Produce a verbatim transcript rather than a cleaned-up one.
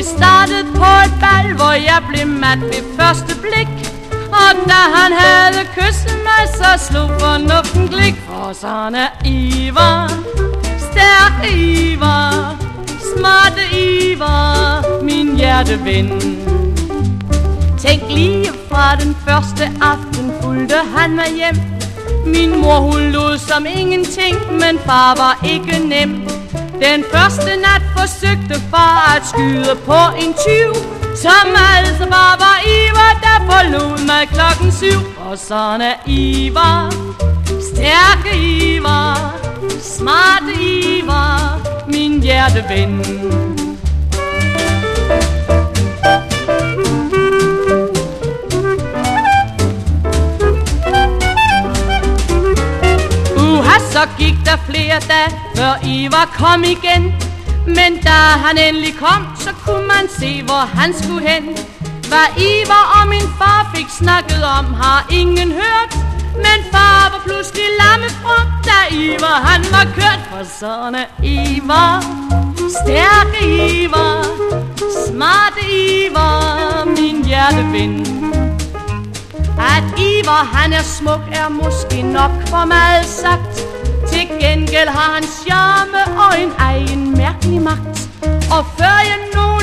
startede på et bal, hvor jeg blev mat ved første blik. Og da han havde kysset mig, så slog fornuften klik. For sådan er Ivar, stærk Ivar, smarte Ivar, min hjerteven. Tænk lige fra den første aften fulgte han mig hjem. Min mor hun lod som ingenting, men far var ikke nem. Den første nat forsøgte far at skyde på en tyv, som altså bare var Ivar, der forlod mig klokken syv. Og sådan er Ivar, stærke Ivar, smarte Ivar, min hjerteven. Uha, så gik der flere dage, før Ivar kom igen. Men da han endelig kom, så kunne man se, hvor han skulle hen. Hvad Ivar og min far fik snakket om, har ingen hørt. Men far var pludselig lammefrum, da Ivar han var kørt. For sådan er Ivar, stærke Ivar, smarte Ivar, min hjerteven. At Ivar han er smuk er måske nok for meget sagt. Til gengæld har han charme og en egen mærkelig magt. Og før jeg